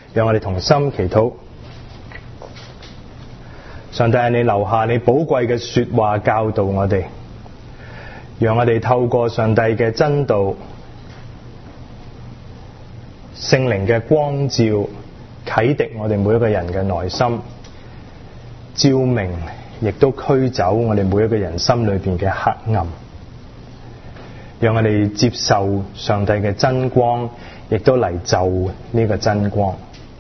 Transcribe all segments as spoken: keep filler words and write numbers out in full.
讓我哋同心祈禱。上帝，你留下你寶貴嘅說話教導我哋，讓我哋透過上帝嘅真道、聖靈嘅光照，啟迪我哋每一個人嘅內心，照明亦都驅走我哋每一個人心裏邊嘅黑暗，讓我哋接受上帝嘅真光，亦都嚟就呢個真光。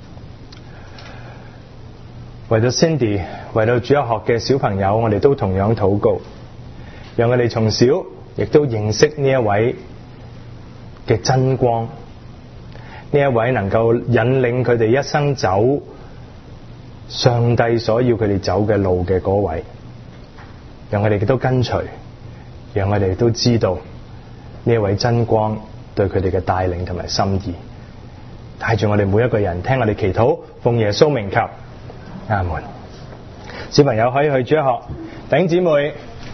為咗 Cindy， 為到主日學嘅小朋友，我哋都同樣禱告，讓我哋從小亦都認識呢一位嘅真光，呢一位能夠引領佢哋一生走上帝所要佢哋走嘅路嘅嗰位，讓我哋亦都跟隨，讓我哋都知道呢一位真光對佢哋嘅帶領同埋心意，帶住我哋每一個人聽我哋祈禱，奉耶穌名求，阿門。小朋友可以去主日學，弟兄姊妹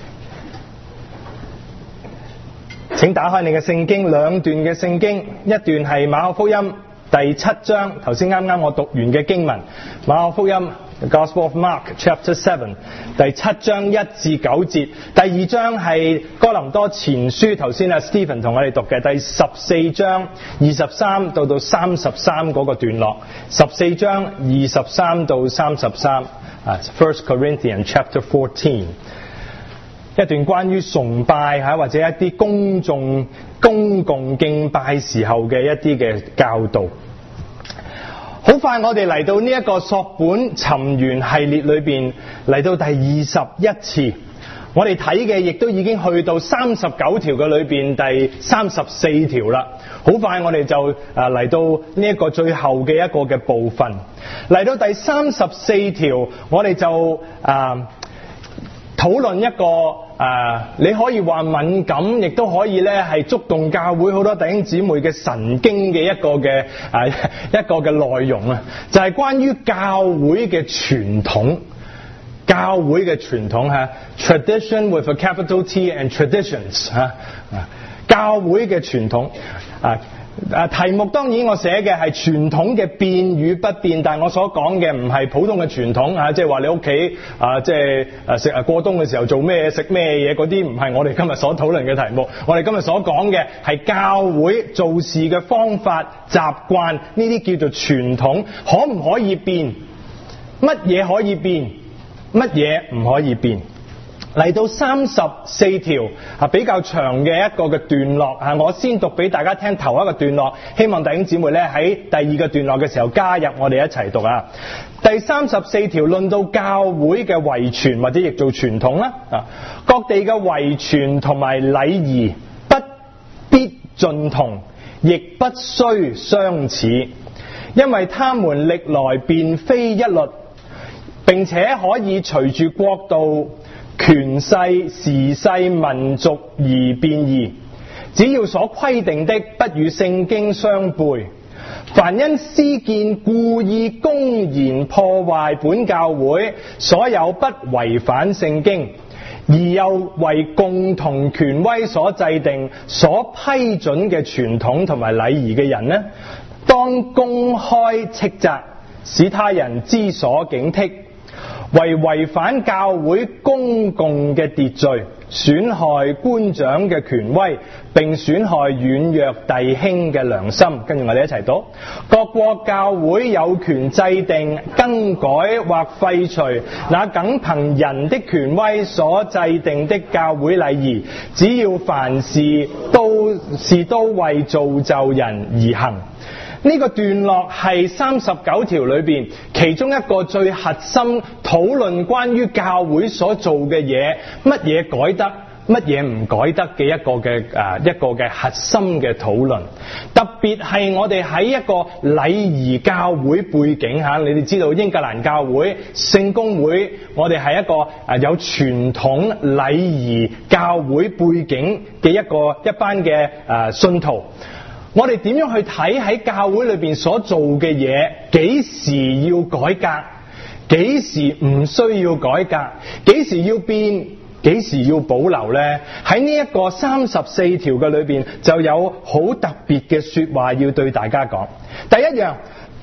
請打開你嘅聖經，兩段嘅聖經，一段係馬可福音第七章，頭先啱啱我讀完嘅經文，馬可福音 The Gospel of Mark Chapter Seven 第七章一至九節，第二章係哥林多前書，頭先阿 Stephen 同我哋讀嘅第十四章二十三到到三十三嗰個段落，十四章二十三到三十三啊 First Corinthians Chapter Fourteen。一段關於崇拜吓，或者一啲公眾公共敬拜時候嘅一啲嘅教導。好快我哋嚟到呢一個索本尋源系列裏邊，嚟到第二十一次，我哋睇嘅亦都已經去到三十九條嘅裏邊第三十四條啦。好快我哋就啊嚟到呢一個最後嘅一個嘅部分，嚟到第三十四條，我哋就啊討論一個誒、呃，你可以話敏感，亦都可以咧係觸動教會好多弟兄姊妹嘅神經嘅一個嘅誒、呃、一個嘅內容啊，就係、是、關於教會嘅傳統，教會嘅傳統吓 ，tradition with a capital T and traditions 吓、啊，教會嘅傳統啊。啊，題目當然我寫嘅係傳統嘅變與不變，但係我所講嘅唔係普通嘅傳統啊，即係話你屋企啊，即係誒食啊過冬嘅時候做咩食咩嘢嗰啲，唔係我哋今日所討論嘅題目。我哋今日所講嘅係教會做事嘅方法、習慣，呢啲叫做傳統，可唔可以變？乜嘢可以變？乜嘢唔可以變？嚟到三十四條啊，比較長嘅一個嘅段落啊，我先讀俾大家聽頭一個段落，希望弟兄姊妹咧喺第二個段落嘅時候加入我哋一齊讀啊。第三十四條論到教會嘅遺傳或者亦做傳統啦啊，各地嘅遺傳同埋禮儀不必盡同，亦不須相似，因為他們歷來並非一律，並且可以隨住國度、權勢、時勢、民族而變異，只要所規定的不與聖經相悖。凡因私見故意公然破壞本教會所有不違反聖經，而又為共同權威所制定、所批准嘅傳統同埋禮儀嘅人呢，當公開斥責，使他人知所警惕。為違反教會公共嘅秩序，損害官長嘅權威，並損害軟弱弟兄嘅良心。跟住我哋一齊讀：各國教會有權制定、更改或廢除那僅憑人的權威所制定的教會禮儀，只要凡事都是都為造就人而行。呢個段落係三十九條裏邊其中一個最核心討論關於教會所做嘅嘢，乜嘢改得，乜嘢唔改得嘅一個嘅誒、呃、一個嘅核心嘅討論。特別係我哋喺一個禮儀教會背景下，你哋知道英格蘭教會聖公會，我哋係一個誒、呃、有傳統禮儀教會背景嘅一個一班嘅誒、呃、信徒。我哋點樣去睇喺教會裏邊所做嘅嘢？幾時要改革？幾時唔需要改革？幾時要變？幾時要保留呢？喺呢一個三十四條嘅裏邊，就有好特別嘅說話要對大家講。第一樣，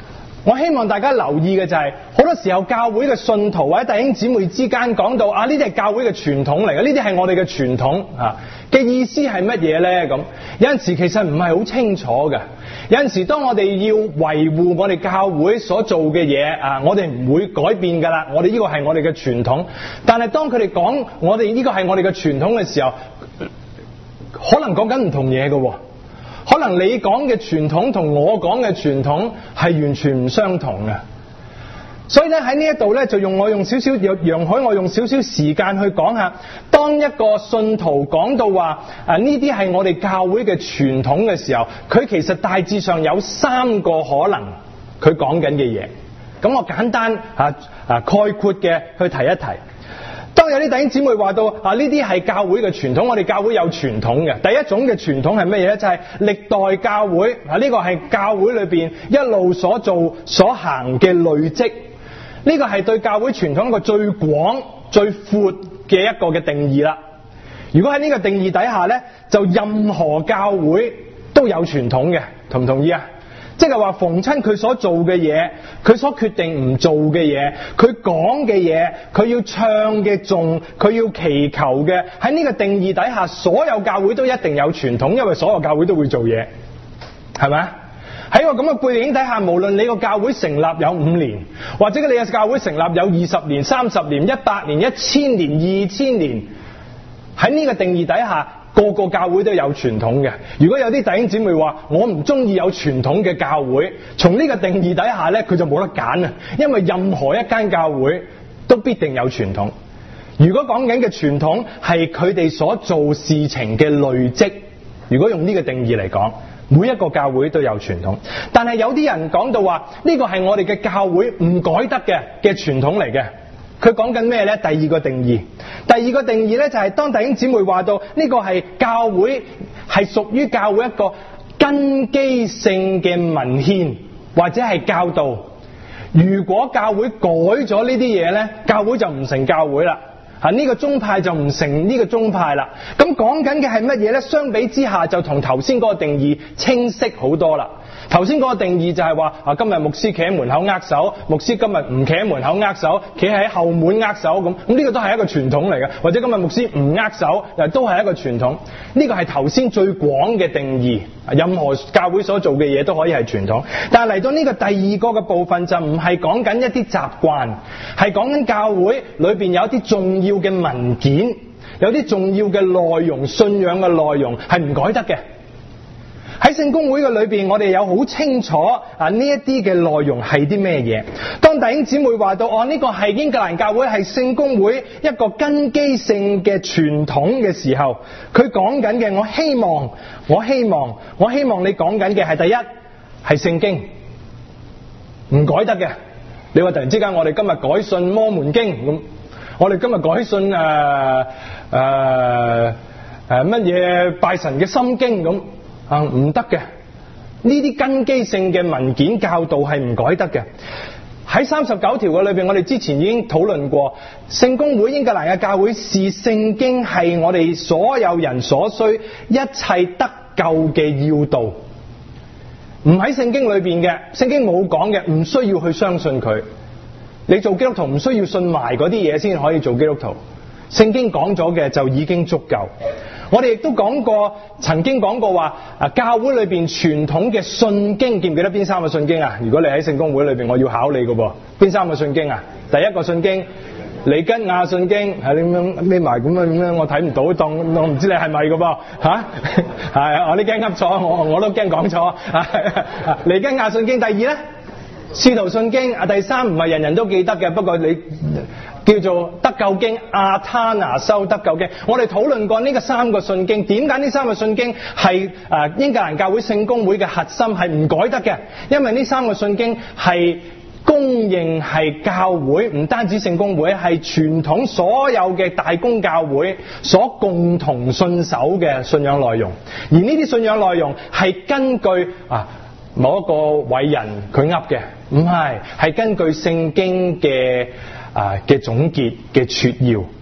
我希望大家留意嘅就係、是，好多時候教會嘅信徒或者弟兄姊妹之間講到啊，呢啲係教會嘅傳統嚟嘅，呢啲係我哋嘅傳統啊嘅意思係乜嘢咧？咁有陣時其實唔係好清楚嘅。有陣時當我哋要維護我哋教會所做嘅嘢啊，我哋唔會改變㗎啦。我哋呢個係我哋嘅傳統。但係當佢哋講我哋呢個係我哋嘅傳統嘅時候，可能講緊唔同嘢嘅喎。可能你講嘅傳統同我講嘅傳統係完全唔相同嘅，所以咧喺呢一度咧就用我用少少容許我用少少時間去講下，當一個信徒講到話啊呢啲係我哋教會嘅傳統嘅時候，佢其實大致上有三個可能佢講緊嘅嘢。咁我簡單啊啊概括嘅去提一提。當有啲弟兄姊妹話到啊，呢啲係教會嘅傳統，我哋教會有傳統嘅。第一種嘅傳統係乜嘢咧？就係、是、歷代教會啊，呢、這個係教會裏邊一路所做所行嘅累積。呢、這個係對教會傳統一個最廣最闊嘅一個嘅定義啦。如果喺呢個定義底下咧，就任何教會都有傳統嘅，同唔同意啊？即係話逢親佢所做嘅嘢，佢所決定唔做嘅嘢，佢講嘅嘢，佢要唱嘅頌，佢要祈求嘅，喺呢個定義底下，所有教會都一定有傳統，因為所有教會都會做嘢，係咪？喺個咁嘅背景底下，無論你個教會成立有五年，或者你嘅教會成立有二十年、三十年、一百年、一千年、二千年，喺呢個定義底下，個個教會都有傳統嘅。如果有啲弟兄姊妹話我唔中意有傳統嘅教會，從呢個定義底下咧，佢就冇得揀啊！因為任何一間教會都必定有傳統。如果講緊嘅傳統係佢哋所做事情嘅累積，如果用呢個定義嚟講，每一個教會都有傳統。但係有啲人講到話呢個係我哋嘅教會唔改得嘅嘅傳統嚟嘅。佢講緊咩呢？第二個定義，第二個定義呢，就係當弟兄姊妹話到呢個係教會係屬於教會一個根基性嘅文獻或者係教導。如果教會改咗呢啲嘢呢，教會就唔成教會啦。啊，呢個宗派就唔成呢個宗派啦。咁講緊嘅係乜嘢呢？相比之下就同頭先嗰個定義清晰好多啦。頭先嗰個定義就係話啊，今日牧師企喺門口握手，牧師今日唔企喺門口握手，企喺後門握手咁，咁呢個都係一個傳統嚟嘅。或者今日牧師唔握手，又都係一個傳統。呢個係頭先最廣嘅定義，任何教會所做嘅嘢都可以係傳統。但係嚟到呢個第二個嘅部分就唔係講緊一啲習慣，係講緊教會裏邊有一啲重要嘅文件，有啲重要嘅內容，信仰嘅內容係唔改得嘅。喺聖公會嘅裏邊，我哋有好清楚啊呢一啲嘅內容係啲咩嘢。當弟兄姊妹話到哦，呢個係英格蘭教會係聖公會一個根基性嘅傳統嘅時候，佢講緊嘅，我希望我希望我希望你講緊嘅係第一係聖經唔改得嘅。你話突然之間我哋今日改信摩門經咁，我哋今日改信誒誒誒乜嘢拜神嘅心經咁。啊，唔得嘅，呢啲根基性嘅文件教導係唔改得嘅。喺三十九條嘅裏邊，我哋之前已經討論過，聖公會英格蘭嘅教會視聖經係我哋所有人所需一切得救嘅要道。唔喺聖經裏邊嘅，聖經冇講嘅，唔需要去相信佢。你做基督徒唔需要信埋嗰啲嘢先可以做基督徒。聖經講咗嘅就已經足夠。我哋亦都講過，曾經講過話啊，教會裏邊傳統嘅信經，記唔記得邊三個信經啊？如果你喺聖公會裏邊，我要考你嘅噃，邊三個信經啊？第一個信經，彌吉亞信經，係咁樣匿埋咁樣咁樣，我睇唔到，當我唔知你係咪嘅噃嚇？係我啲驚噏錯，我我都驚講錯。彌吉亞信經，第二咧，使徒信經啊，第三唔係人人都記得嘅，不過你。叫做得救經，亞他那修得救經。我哋討論過呢個三個信經，點解呢三個信經係誒英格蘭教會聖公會嘅核心，係唔改得嘅？因為呢三個信經係公認係教會，唔單止聖公會，係傳統所有嘅大公教會所共同信守嘅信仰內容。而呢啲信仰內容係根據啊某一個偉人佢噏嘅，唔係，係根據聖經嘅。啊嘅總結嘅撮要，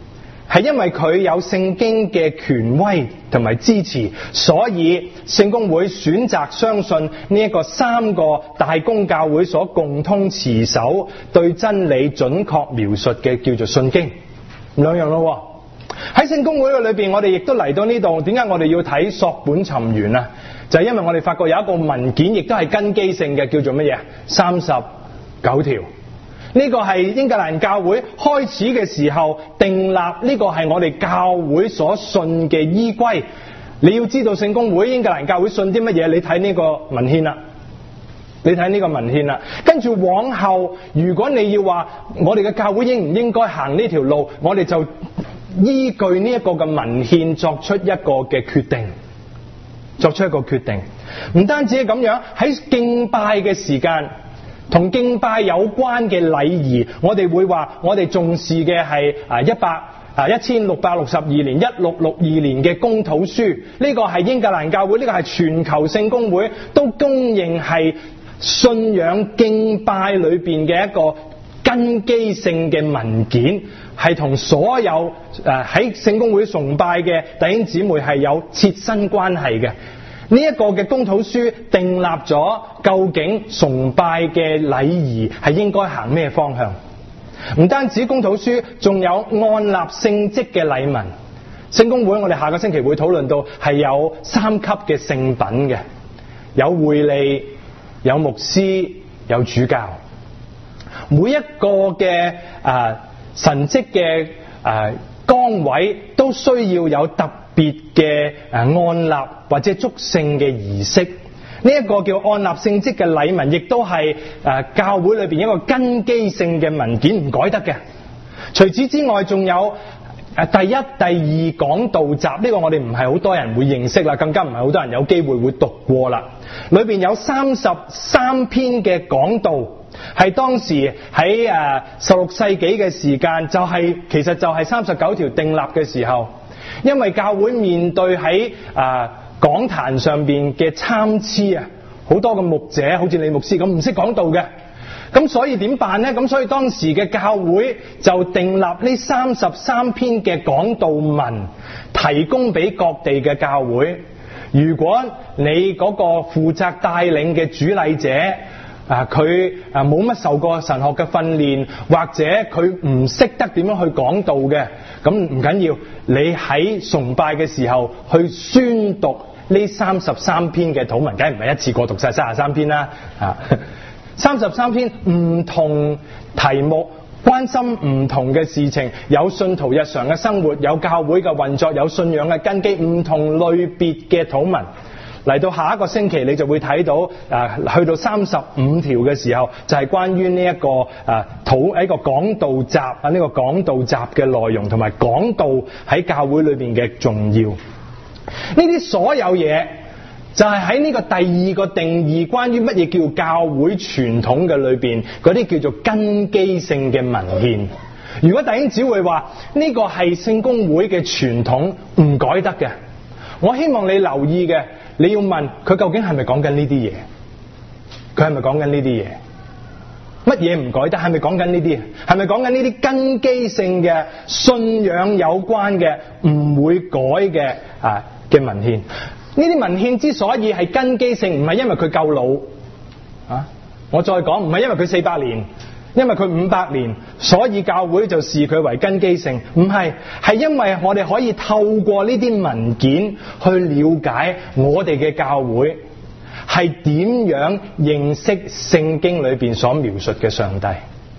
係因為佢有聖經嘅權威同埋支持，所以聖公會選擇相信呢一個三個大公教會所共通持守對真理準確描述嘅叫做信經，兩樣咯。喺聖公會嘅裏邊，我哋亦都嚟到呢度，點解我哋要睇索本尋源啊？就係因為我哋發覺有一個文件，亦都係根基性嘅，叫做乜嘢？三十九條。呢個係英格蘭教會開始嘅時候訂立，呢個係我哋教會所信嘅依歸。你要知道聖公會英格蘭教會信啲乜嘢，你睇呢個文獻啦，你睇呢個文獻啦。跟住往後，如果你要話我哋嘅教會應唔應該行呢條路，我哋就依據呢一個嘅文獻作出一個嘅決定，作出一個決定。唔單止係咁樣，喺敬拜嘅時間，同敬拜有關嘅禮儀，我哋會話我哋重視嘅係啊一百啊一千六百六十二年一六六二年嘅公禱書，呢個係英格蘭教會，呢個係全球聖公會都公認係信仰敬拜裏邊嘅一個根基性嘅文件，係同所有誒喺聖公會崇拜嘅弟兄姊妹係有切身關係嘅。呢一個嘅公禱書訂立咗究竟崇拜嘅禮儀係應該行咩方向。唔單止公禱書，仲有按立聖職嘅禮文。聖公會我哋下個星期會討論到係有三級嘅聖品嘅，有會理、有牧師、有主教。每一個嘅啊神職嘅啊崗位都需要有特別嘅誒按立或者祝聖嘅儀式，呢一個叫按立聖職嘅禮文，亦都係誒教會裏邊一個根基性嘅文件，唔改得嘅。除此之外，仲有誒第一、第二講道集，呢個我哋唔係好多人會認識啦，更加唔係好多人有機會會讀過啦。裏邊有三十三篇嘅講道，係當時喺誒十六世紀嘅時間，就係其實就係三十九條訂立嘅時候。因為教會面對喺啊講壇上邊嘅參差啊，好多嘅牧者好似李牧師咁唔識講道嘅，咁所以點辦呢？咁所以當時嘅教會就訂立呢三十三篇嘅講道文，提供俾各地嘅教會。如果你嗰個負責帶領嘅主禮者啊，佢啊冇乜受過神學嘅訓練，或者佢唔識得點樣去講道嘅，咁唔緊要，你喺崇拜嘅時候去宣讀呢三十三篇嘅禱文，梗係唔係一次過讀晒三十三篇啦啊！三十三篇唔同題目，關心唔同嘅事情，有信徒日常嘅生活，有教會嘅運作，有信仰嘅根基，唔同類別嘅禱文。嚟到下一個星期，你就會睇到啊，去到三十五條嘅時候，就係、是、關於呢一個啊討喺個講道集啊呢個講道集嘅內容，同埋講道喺教會裏邊嘅重要。呢啲所有嘢就係喺呢個第二個定義，關於乜嘢叫教會傳統嘅裏邊，嗰啲叫做根基性嘅文獻。如果弟兄姊妹話呢個係聖公會嘅傳統，唔改得嘅，我希望你留意嘅。你要問佢究竟係咪講緊呢啲嘢？佢係咪講緊呢啲嘢？乜嘢唔改得？係咪講緊呢啲？係咪講緊呢啲根基性嘅信仰有關嘅唔會改嘅啊嘅文獻？呢啲文獻之所以係根基性，唔係因為佢夠老啊！我再講，唔係因為佢四百年，因為佢五百年，所以教會就視佢為根基性。唔係，係因為我哋可以透過呢啲文件去了解我哋嘅教會係點樣認識聖經裏邊所描述嘅上帝。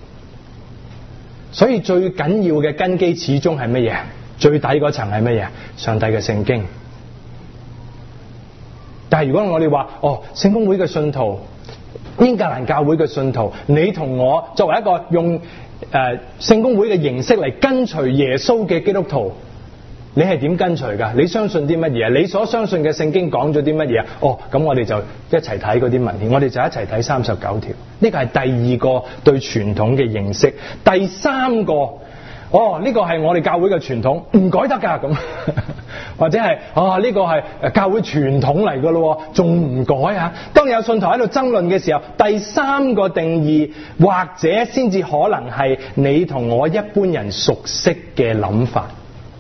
所以最緊要嘅根基始終係乜嘢？最底嗰層係乜嘢？上帝嘅聖經。但係如果我哋話哦，聖公會嘅信徒，英格蘭教會嘅信徒，你同我作為一個用誒聖公會嘅形式嚟跟隨耶穌嘅基督徒，你係點跟隨㗎？你相信啲乜嘢？你所相信嘅聖經講咗啲乜嘢？哦，咁我哋就一齊睇嗰啲文獻，我哋就一齊睇三十九條。呢個係第二個對傳統嘅認識。第三個，哦，呢個係我哋教會嘅傳統，唔改得㗎咁。或者係啊呢個係教會傳統嚟㗎咯，仲唔改啊？當有信徒喺度爭論嘅時候，第三個定義或者先至可能係你同我一般人熟悉嘅諗法。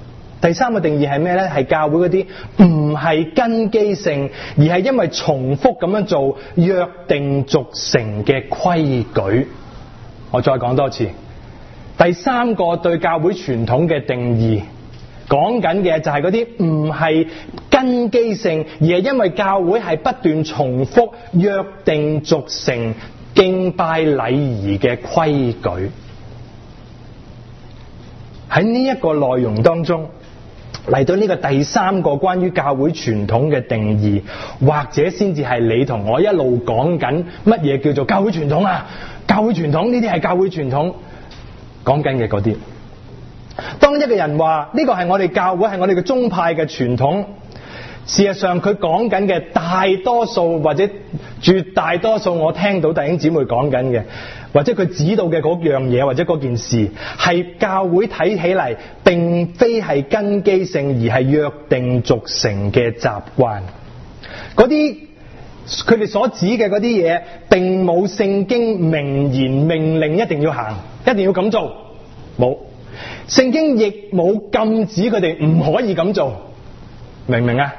第三個定義係咩呢？係教會嗰啲唔係根基性，而係因為重複咁樣做約定俗成嘅規矩。我再講多次，第三個對教會傳統嘅定義，講緊嘅就係嗰啲唔係根基性，而係因為教會係不斷重複約定俗成敬拜禮儀嘅規矩。喺呢一個內容當中，嚟到呢個第三個關於教會傳統嘅定義，或者先至係你同我一路講緊乜嘢叫做教會傳統啊？教會傳統呢啲係教會傳統講緊嘅嗰啲。當一個人話呢個係我哋教會係我哋嘅宗派嘅傳統，事實上佢講緊嘅大多數或者絕大多數我聽到弟兄姊妹講緊嘅，或者佢指導嘅嗰樣嘢或者嗰件事，係教會睇起嚟並非係根基性，而係約定俗成嘅習慣。嗰啲佢哋所指嘅嗰啲嘢，並冇聖經明言命令一定要行，一定要咁做，冇。聖經亦冇禁止佢哋唔可以咁做，明唔明啊？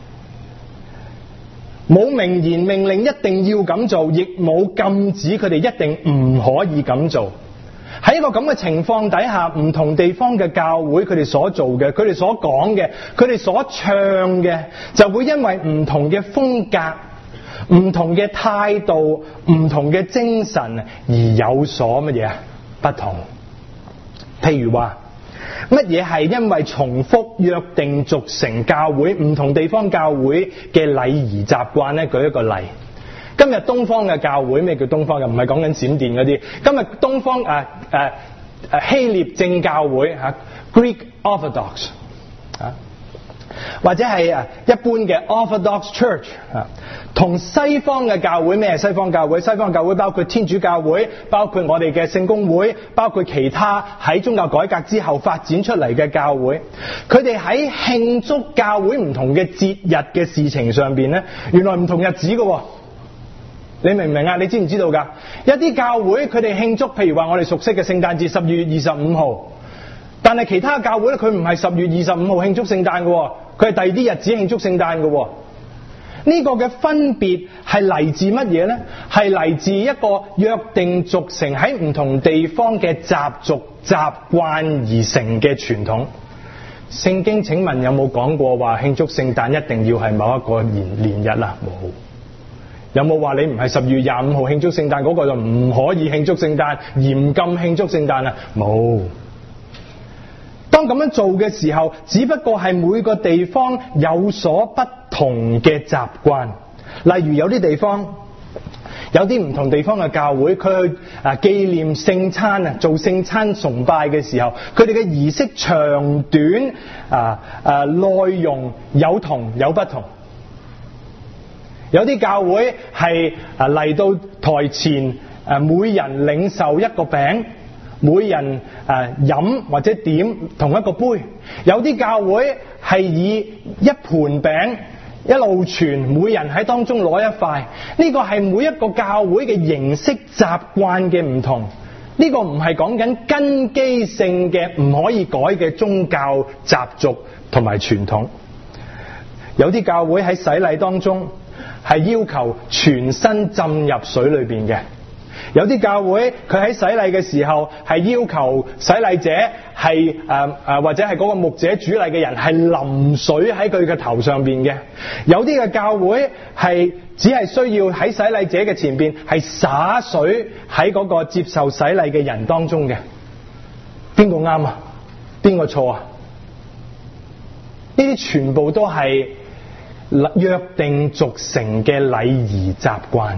冇明言命令一定要咁做，亦冇禁止佢哋一定唔可以咁做。喺一個咁嘅情況底下，唔同地方嘅教會佢哋所做嘅，佢哋所講嘅，佢哋所唱嘅，就會因為唔同嘅風格、唔同嘅態度、唔同嘅精神而有所乜嘢不同。譬如話，乜嘢係因為重複約定俗成教會唔同地方教會嘅禮儀習慣呢？舉一個例，今日東方嘅教會，咩叫東方嘅？唔係講緊閃電嗰啲。今日東方誒誒誒希臘正教會吓 Greek Orthodox 啊，或者係誒一般嘅 Orthodox Church 啊，同西方嘅教會，咩係西方教會？西方教會包括天主教會，包括我哋嘅聖公會，包括其他喺宗教改革之後發展出嚟嘅教會。佢哋喺慶祝教會唔同嘅節日嘅事情上邊咧，原來唔同日子嘅。你明唔明啊？你知唔知道㗎？一啲教會佢哋慶祝，譬如話我哋熟悉嘅聖誕節十二月二十五號，但係其他教會咧，佢唔係十月二十五號慶祝聖誕嘅，佢係第二啲日子慶祝聖誕嘅。呢個嘅分別係嚟自乜嘢呢？係嚟自一個約定俗成喺唔同地方嘅習俗習慣而成嘅傳統。聖經請問有冇講過話慶祝聖誕一定要係某一個年年日啊？冇。有冇話你唔係十二月廿五號慶祝聖誕嗰個就唔可以慶祝聖誕，嚴禁慶祝聖誕啊？冇。當咁樣做嘅時候，只不過係每個地方有所不同嘅習慣。例如有啲地方，有啲唔同地方嘅教會，佢去啊紀念聖餐啊，做聖餐崇拜嘅時候，佢哋嘅儀式長短啊啊內容有同有不同。有啲教會係啊嚟到台前啊，每人領受一個餅，每人啊飲或者點同一個杯。有啲教會係以一盤餅一路傳，每人喺當中攞一塊。呢個係每一個教會嘅形式習慣嘅唔同。呢個唔係講緊根基性嘅唔可以改嘅宗教習俗同埋傳統。有啲教會喺洗禮當中係要求全身浸入水裏邊嘅，有啲教會佢喺洗禮嘅時候係要求洗禮者係誒誒或者係嗰個牧者主禮嘅人係淋水喺佢嘅頭上邊嘅，有啲嘅教會係只係需要喺洗禮者嘅前邊係灑水喺嗰個接受洗禮嘅人當中嘅。邊個啱啊？邊個錯啊？呢啲全部都係約定俗成嘅禮儀習慣。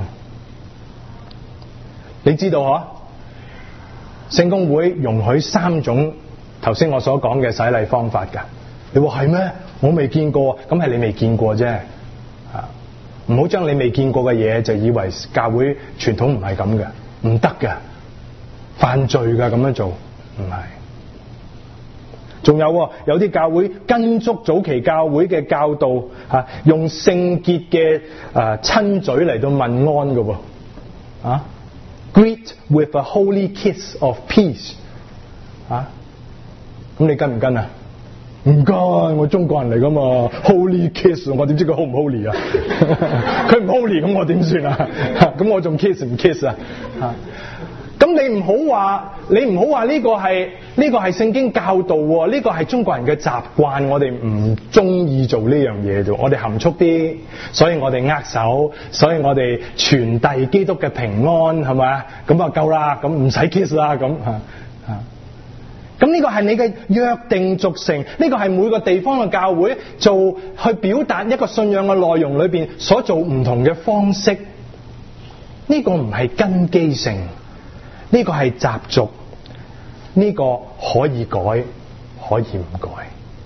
你知道嗬？聖公會容許三種頭先我所講嘅洗禮方法㗎。你話係咩？我未見過，咁係你未見過啫。啊，唔好將你未見過嘅嘢就以為教會傳統唔係咁嘅，唔得㗎，犯罪㗎，咁樣做唔係。仲有有啲教會跟足早期教會嘅教導，啊、用聖潔嘅啊親嘴嚟到問安嘅喎，啊 ，greet with a holy kiss of peace， 啊，咁你跟唔跟啊？ 唔該，我中國人嚟噶嘛 ，Holy kiss， 我點知佢 hol 唔 holy 啊？佢唔 holy 咁我點算啊？咁我仲 kiss 唔 kiss 啊？咁你唔好話，你唔好話呢個係呢個係聖經教導喎，呢個係中國人嘅習慣，我哋唔中意做呢樣嘢啫，我哋含蓄啲，所以我哋握手，所以我哋傳遞基督嘅平安，係咪啊？咁啊夠啦，咁唔使 kiss 啦，咁嚇嚇。咁呢個係你嘅約定俗成，呢個係每個地方嘅教會做去表達一個信仰嘅內容裏邊所做唔同嘅方式，呢個唔係根基性。呢個係習俗，呢個可以改，可以唔改。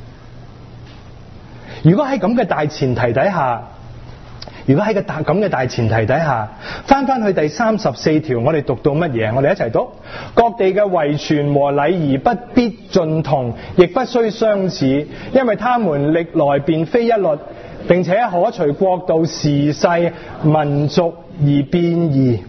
如果喺咁嘅大前提底下，如果喺個大咁嘅大前提底下，翻翻去第三十四條，我哋讀到乜嘢？我哋一齊讀：各地嘅遺傳和禮儀不必盡同，亦不須相似，因為他們歷來便非一律，並且可隨國度、時勢、民族而變異。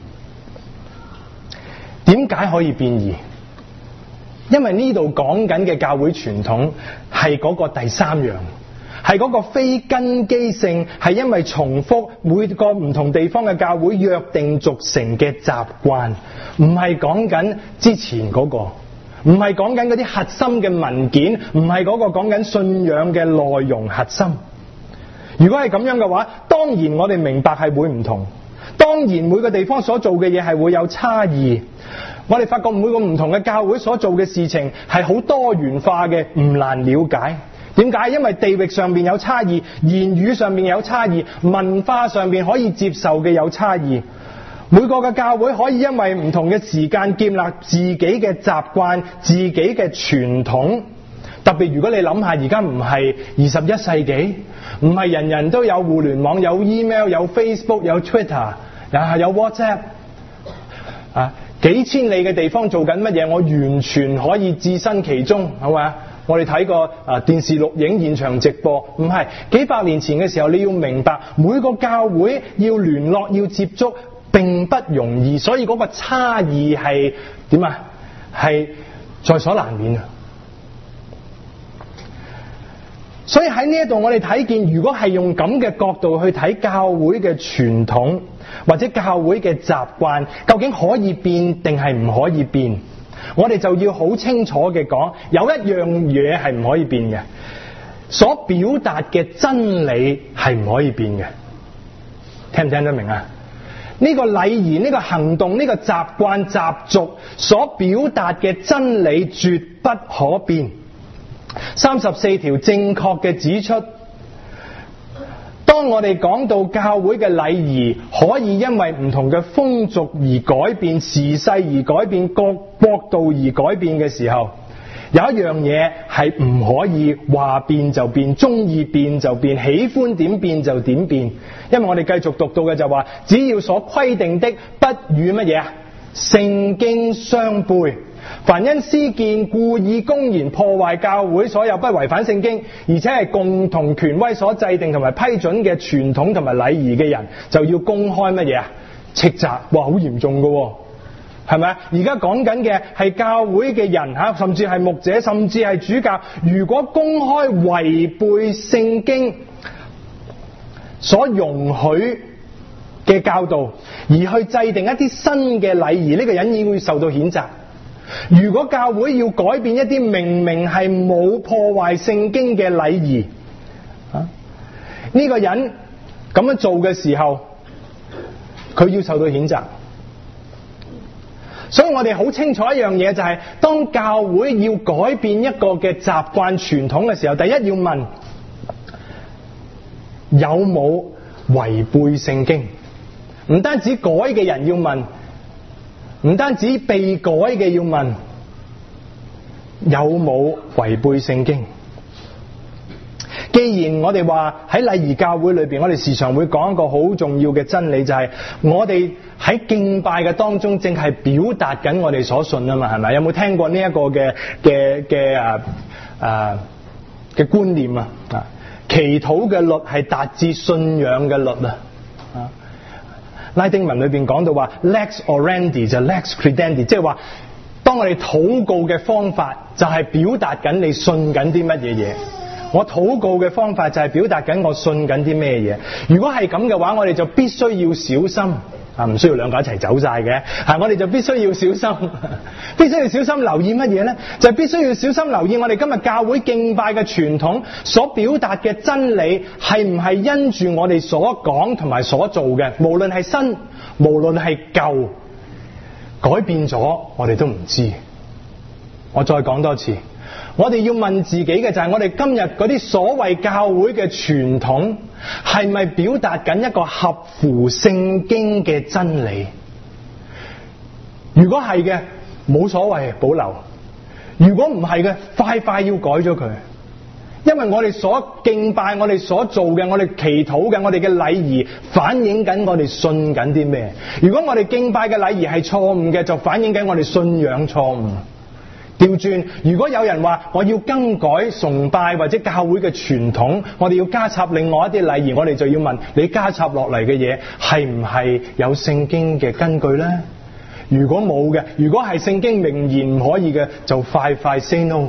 點解可以變異？因為呢度講緊嘅教會傳統係嗰個第三樣，係嗰個非根基性，係因為重複每個唔同地方嘅教會約定俗成嘅習慣，唔係講緊之前嗰個，唔係講緊嗰啲核心嘅文件，唔係嗰個講緊信仰嘅內容核心。如果係咁樣嘅話，當然我哋明白係會唔同。當然每個地方所做嘅嘢係會有差異，我哋發覺每個唔同嘅教會所做嘅事情係好多元化嘅，唔難了解。點解？因為地域上面有差異，言語上面有差異，文化上面可以接受嘅有差異。每個嘅教會可以因為唔同嘅時間建立自己嘅習慣、自己嘅傳統。特別如果你諗下，而家唔係二十一世紀，唔係人人都有互聯網、有 email、有 Facebook、有 Twitter。有 WhatsApp 啊，幾千里嘅地方做緊乜嘢，我完全可以置身其中，係咪啊？我哋睇過啊電視錄影現場直播，唔係幾百年前嘅時候，你要明白每個教會要聯絡、要接觸並不容易，所以嗰個差異係點啊？係在所難免啊！所以喺呢一度我哋睇見，如果係用咁嘅角度去睇教會嘅傳統或者教會嘅習慣，究竟可以變定係唔可以變？我哋就要好清楚嘅講，有一樣嘢係唔可以變嘅，所表達嘅真理係唔可以變嘅。聽唔聽得明啊？呢個禮儀、呢個行動、呢個習慣、習俗所表達嘅真理絕不可變。三十四條正確嘅指出，當我哋講到教會嘅禮儀可以因為唔同嘅風俗而改變，時勢而改變，國國度而改變嘅時候，有一樣嘢係唔可以話變就變，中意變就變，喜歡點變就點變。因為我哋繼續讀到嘅就話，只要所規定的不與乜嘢啊？聖經相悖。凡因私見故意公然破壞教會所有不違反聖經，而且係共同權威所制定同埋批准嘅傳統同埋禮儀嘅人，就要公開乜嘢啊？斥責。哇，好嚴重㗎，係咪啊？而家講緊嘅係教會嘅人吓，甚至係牧者，甚至係主教，如果公開違背聖經所容許嘅教導，而去制定一啲新嘅禮儀，呢個人已經會受到譴責。如果教會要改變一啲明明係冇破壞聖經嘅禮儀，啊，呢個人咁樣做嘅時候，佢要受到譴責。所以我哋好清楚一樣嘢，就係當教會要改變一個嘅習慣傳統嘅時候，第一要問有冇違背聖經。唔單止改嘅人要問，唔單止被改嘅要問，有冇違背聖經？既然我哋話喺禮儀教會裏邊，我哋時常會講一個好重要嘅真理，就係我哋喺敬拜嘅當中，正係表達緊我哋所信啊嘛，係咪？有冇聽過呢一個嘅嘅嘅啊啊嘅觀念啊？啊，祈禱嘅律係達至信仰嘅律啊！啊，拉丁文裏邊講到話 lex orandi 就 lex credendi， 即係話當我哋禱告嘅方法就係表達緊你信緊啲乜嘢嘢。我禱告嘅方法就係表達緊我信緊啲咩嘢。如果係咁嘅話，我哋就必須要小心啊！唔需要兩個一齊走晒嘅，係我哋就必須要小心，必須要小心留意乜嘢呢？就係必須要小心留意我哋今日教會敬拜嘅傳統所表達嘅真理係唔係因住我哋所講同埋所做嘅，無論係新，無論係舊，改變咗我哋都唔知。我再講多次，我哋要問自己嘅就係我哋今日嗰啲所謂教會嘅傳統係咪表達緊一個合乎聖經嘅真理？如果係嘅，冇所謂保留；如果唔係嘅，快快要改咗佢。因為我哋所敬拜、我哋所做嘅、我哋祈禱嘅、我哋嘅禮儀，反映緊我哋信緊啲咩。如果我哋敬拜嘅禮儀係錯誤嘅，就反映緊我哋信仰錯誤。調轉，如果有人話我要更改崇拜或者教會嘅傳統，我哋要加插另外一啲禮儀，我哋就要問你加插落嚟嘅嘢係唔係有聖經嘅根據呢？如果冇嘅，如果係聖經明言唔可以嘅，就快快 say no。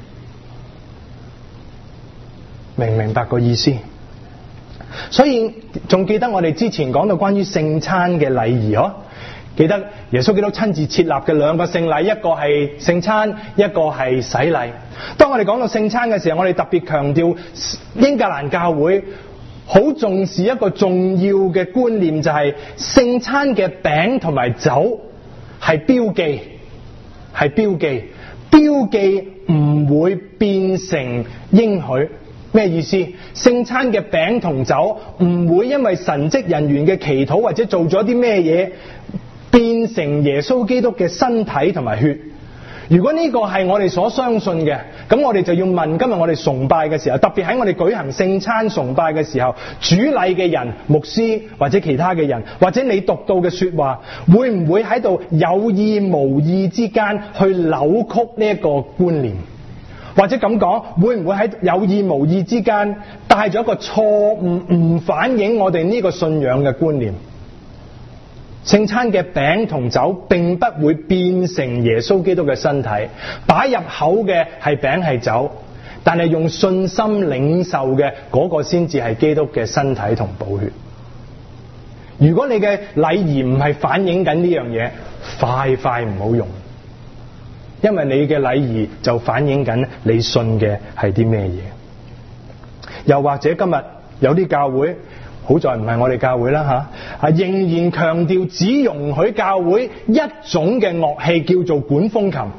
明唔明白個意思？所以仲記得我哋之前講到關於聖餐嘅禮儀嗬？記得耶穌基督親自設立嘅兩個聖禮，一個係聖餐，一個係洗禮。當我哋講到聖餐嘅時候，我哋特別強調英格蘭教會好重視一個重要嘅觀念，就係聖餐嘅餅同埋酒係標記，係標記，標記唔會變成應許。咩意思？聖餐嘅餅同酒唔會因為神職人員嘅祈禱或者做咗啲咩嘢變成耶穌基督嘅身體同埋血。如果呢個係我哋所相信嘅，咁我哋就要問，今日我哋崇拜嘅時候，特別喺我哋舉行聖餐崇拜嘅時候，主禮嘅人、牧師或者其他嘅人，或者你讀到嘅說話，會唔會喺度有意無意之間去扭曲呢一個觀念？或者咁講，會唔會喺有意無意之間帶咗一個錯誤，唔反映我哋呢個信仰嘅觀念？聖餐嘅餅同酒並不會變成耶穌基督嘅身體，擺入口嘅係餅係酒，但係用信心領受嘅嗰個先至係基督嘅身體同寶血。如果你嘅禮儀唔係反映緊呢樣嘢，快快唔好用。因為你嘅禮儀就反映緊你信嘅係啲咩嘢。又或者今日有啲教會，好在唔係我哋教會啦吓，啊仍然強調只容許教會一種嘅樂器叫做管風琴，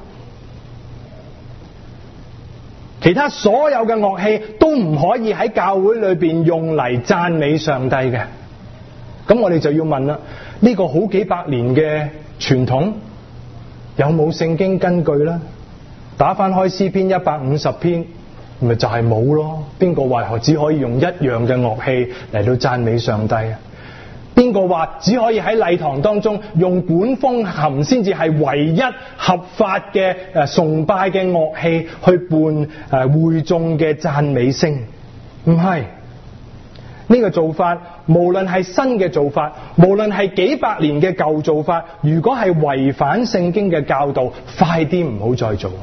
其他所有嘅樂器都唔可以喺教會裏邊用嚟讚美上帝嘅。咁我哋就要問啦，呢個好幾百年嘅傳統有冇聖經根據呢？打翻開詩篇一百五十篇，咪就係冇咯。邊個話只可以用一樣嘅樂器嚟到讚美上帝啊？邊個話只可以喺禮堂當中用管風琴先至係唯一合法嘅誒崇拜嘅樂器去伴誒會眾嘅讚美聲？唔係。呢個做法，無論係新嘅做法，無論係幾百年嘅舊做法，如果係違反聖經嘅教導，快啲唔好再做。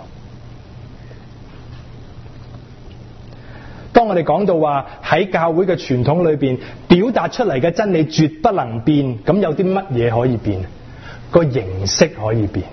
當我哋講到話喺教會嘅傳統裏邊表達出嚟嘅真理絕不能變，咁有啲乜嘢可以變？個形式可以變，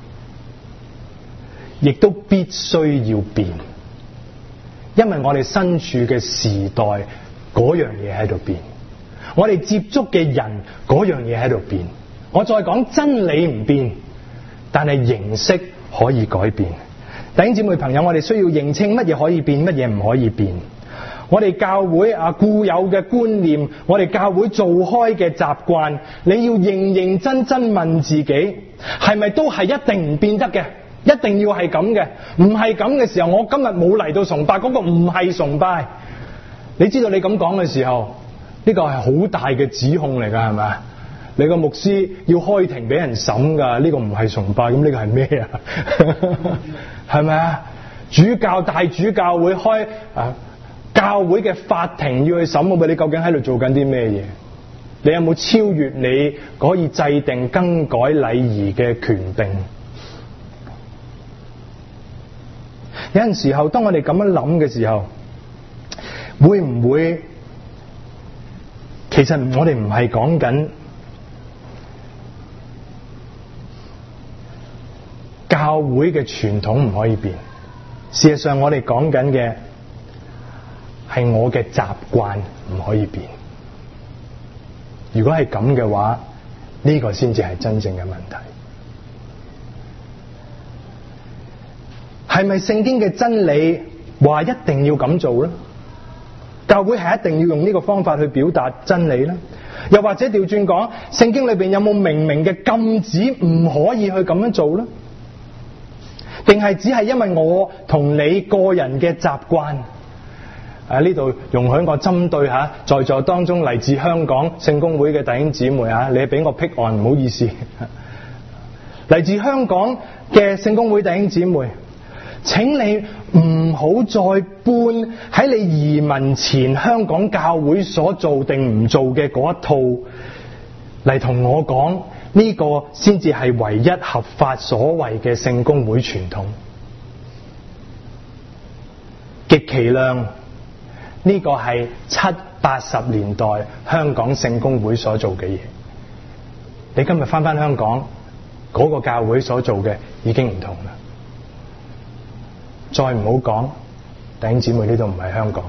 亦都必須要變，因為我哋身處嘅時代嗰樣嘢喺度變，我哋接觸嘅人嗰樣嘢喺度變。我再講真理唔變，但係形式可以改變。弟兄姊妹朋友，我哋需要認清乜嘢可以變，乜嘢唔可以變。我哋教會啊固有嘅觀念，我哋教會做開嘅習慣，你要認認真真問自己，係咪都係一定唔變得嘅？一定要係咁嘅？唔係咁嘅時候，我今日冇嚟到崇拜，嗰個唔係崇拜。你知道你咁講嘅時候，呢個係好大嘅指控嚟㗎，係咪？你個牧師要開庭俾人審㗎，呢個唔係崇拜，咁呢個係咩啊？係咪啊？主教大主教會開啊教會嘅法庭要去審問你，究竟喺度做緊啲咩嘢？你有冇超越你可以制定更改禮儀嘅權柄？ 有陣時候當我哋咁樣諗嘅時候，會唔會其實我哋唔係講緊教會嘅傳統唔可以變，事實上我哋講緊嘅係我嘅習慣唔可以變。如果係咁嘅話，呢個先至係真正嘅問題。係咪聖經嘅真理話一定要咁做呢？教會係一定要用呢個方法去表達真理呢？又或者調轉講，聖經裏邊有冇明明嘅禁止唔可以去咁樣做呢？定係只係因為我同你個人嘅習慣？啊！呢度容許我針對下在座當中嚟自香港聖公會嘅弟兄姊妹啊，你俾我pick on，唔好意思。嚟自香港嘅聖公會弟兄姊妹，請你唔好再搬喺你移民前香港教會所做定唔做嘅嗰一套嚟同我講，呢個先至係唯一合法所謂嘅聖公會傳統。極其量呢個係七八十年代香港聖公會所做嘅嘢，你今日翻返香港嗰個教會所做嘅已經唔同啦。再唔好講，弟兄姊妹，呢度唔係香港，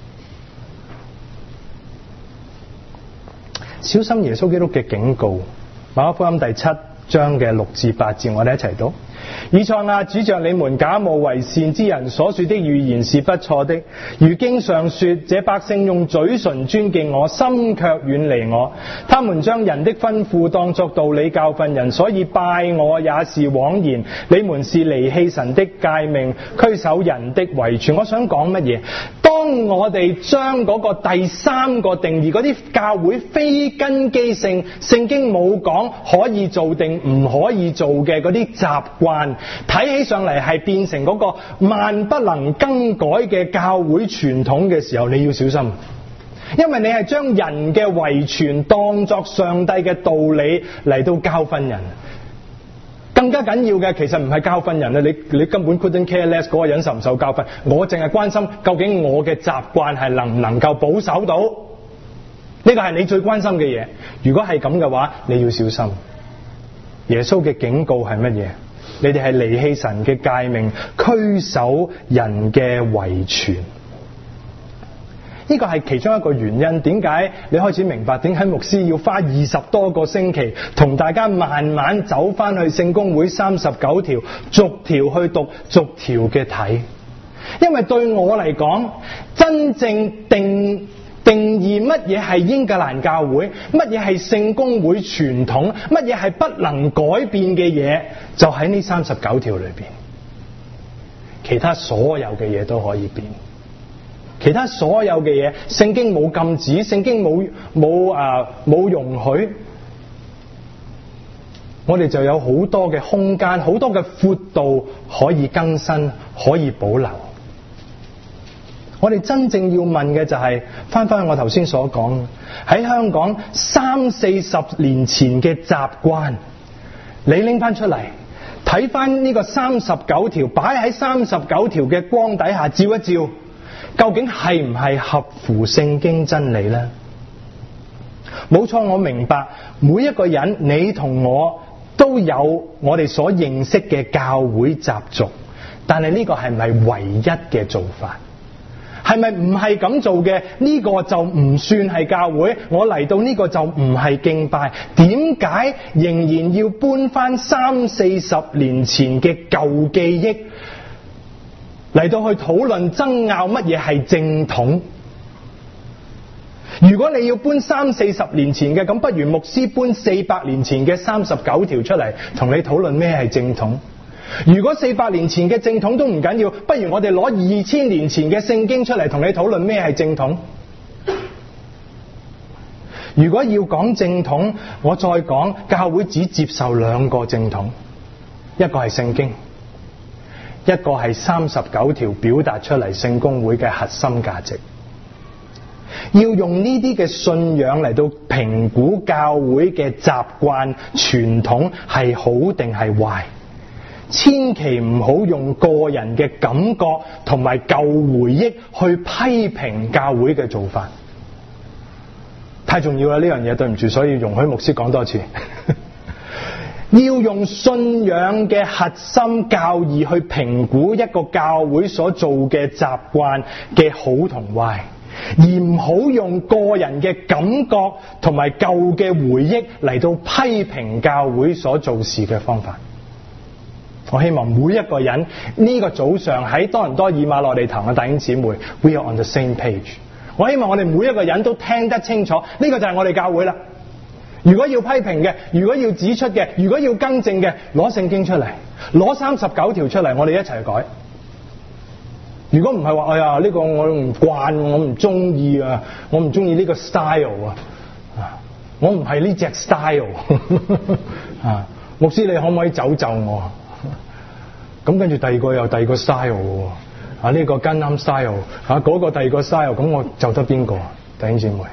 小心耶穌基督嘅警告。馬可福音第七章嘅六至八節，我哋一齊讀。以賽亞指着你們假冒為善之人所說的預言是不錯的，如經上說，這百姓用嘴唇尊敬我，心卻遠離我。他們將人的吩咐當作道理教訓人，所以拜我也是枉然。你們是離棄神的誡命，拘守人的遺傳。我想講乜嘢？當我哋將嗰個第三個定義，嗰啲教會非根基性，聖經冇講可以做定唔可以做嘅嗰啲習慣，睇起上嚟係變成嗰個萬不能更改嘅教會傳統嘅時候，你要小心，因為你係將人嘅遺傳當作上帝嘅道理嚟到教訓人。更加緊要嘅其實唔係教訓人啊，你你根本 couldn't care less 嗰個人受唔受教訓，我淨係關心究竟我嘅習慣係能唔能夠保守到，呢個係你最關心嘅嘢。如果係咁嘅話，你要小心。耶穌嘅警告係乜嘢？你哋係離棄神嘅誡命，拘守人嘅遺傳。呢個係其中一個原因，點解你開始明白點解牧師要花二十多個星期同大家慢慢走翻去聖公會三十九條，逐條去讀，逐條嘅睇。因為對我嚟講，真正定定義乜嘢係英格蘭教會，乜嘢係聖公會傳統，乜嘢係不能改變嘅嘢，就喺呢三十九條裏邊。其他所有嘅嘢都可以變。其他所有嘅嘢，聖經冇禁止，聖經冇冇啊冇容許，我哋就有好多嘅空間，好多嘅闊度可以更新，可以保留。我哋真正要問嘅就係翻翻去我頭先所講，喺香港三四十年前嘅習慣，你拎翻出嚟睇翻呢個三十九條，擺喺三十九條嘅光底下照一照。究竟係唔係合乎聖經真理呢？冇錯，我明白每一個人，你同我都有我哋所認識嘅教會習俗，但係呢個係咪唯一嘅做法？係咪唔係咁做嘅呢個就唔算係教會？我嚟到呢個就唔係敬拜？點解仍然要搬翻三四十年前嘅舊記憶嚟到去討論爭拗乜嘢係正統？如果你要搬三四十年前嘅，咁不如牧師搬四百年前嘅三十九條出嚟，同你討論咩係正統。如果四百年前嘅正統都唔緊要，不如我哋攞二千年前嘅聖經出嚟同你討論咩係正統。如果要講正統，我再講，教會只接受兩個正統，一個係聖經，一個係三十九條表達出嚟聖公會嘅核心價值。要用呢啲嘅信仰嚟到評估教會嘅習慣傳統係好定係壞， 千祈唔好用個人嘅感覺同埋舊回憶去批評教會嘅做法。太重要啦，呢樣嘢，對唔住，所以容許牧師講多次。要用信仰嘅核心教義去評估一個教會所做嘅習慣嘅好同壞，而唔好用個人嘅感覺同埋舊嘅回憶嚟到批評教會所做事嘅方法。我希望每一個人呢個早上喺多倫多以馬內利堂嘅弟兄姊妹 ，we are on the same page。我希望我哋每一個人都聽得清楚，呢個就係我哋教會啦。如果要批評嘅，如果要指出嘅，如果要更正嘅，攞聖經出嚟，攞三十九條出嚟，我哋一齊改。如果唔係話，哎呀呢個我唔慣，我唔中意啊，我唔中意呢個 style 啊，我唔係呢隻 style 啊，牧師你可唔可以走就我？咁跟住第二個又第二個 style 喎，啊呢個跟啱 style， 啊嗰個第二個 style， 咁我就得邊個？弟兄姊妹。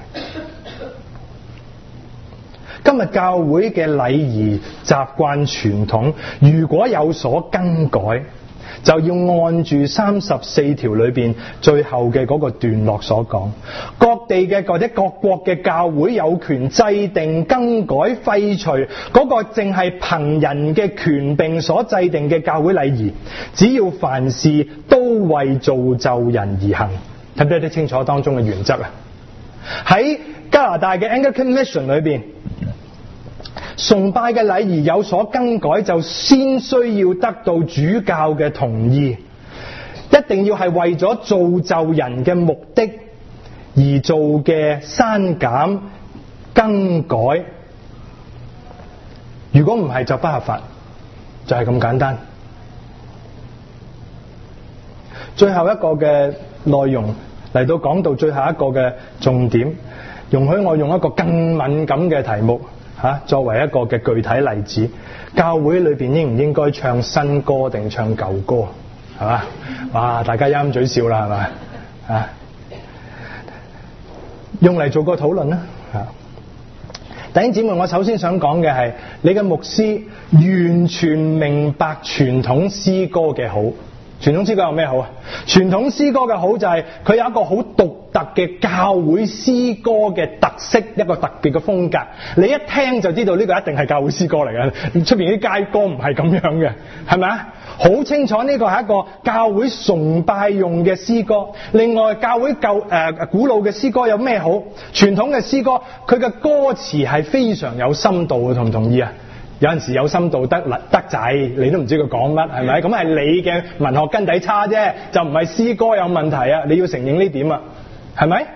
今日教會嘅禮儀習慣傳統如果有所更改，就要按住三十四條裏邊最後嘅嗰個段落所講，各地嘅或者各國嘅教會有權制定、更改、廢除嗰個淨係憑人嘅權柄所制定嘅教會禮儀，只要凡事都為造就人而行。睇唔睇得清楚當中嘅原則啊？喺加拿大嘅 Anglican Mission 裏邊，崇拜嘅禮儀有所更改，就先需要得到主教嘅同意，一定要係為咗造就人嘅目的而做嘅刪減更改。如果唔係就不合法，就係咁簡單。最後一個嘅內容嚟到講到最後一個嘅重點，容許我用一個更敏感嘅題目吓，作為一個嘅具體例子，教會裏邊應唔應該唱新歌定唱舊歌？係嘛？哇！大家啱嘴笑啦，係嘛？啊，用嚟做個討論啦。啊，弟兄姊妹，我首先想講嘅係，你嘅牧師完全明白傳統詩歌嘅好。傳統詩歌有咩好啊？傳統詩歌嘅好就係佢有一個好獨特嘅教會詩歌嘅特色，一個特別嘅風格。你一聽就知道呢個一定係教會詩歌嚟嘅，出邊啲街歌唔係咁樣嘅，係咪啊？好清楚呢個係一個教會崇拜用嘅詩歌。另外，教會舊誒、呃、古老嘅詩歌有咩好？傳統嘅詩歌佢嘅歌詞係非常有深度嘅，同唔同意啊？有陣時有深度得得滯，你都唔知佢講乜，係咪？咁係你嘅文學根底差啫，就唔係詩歌有問題啊！你要承認呢點啊，係咪？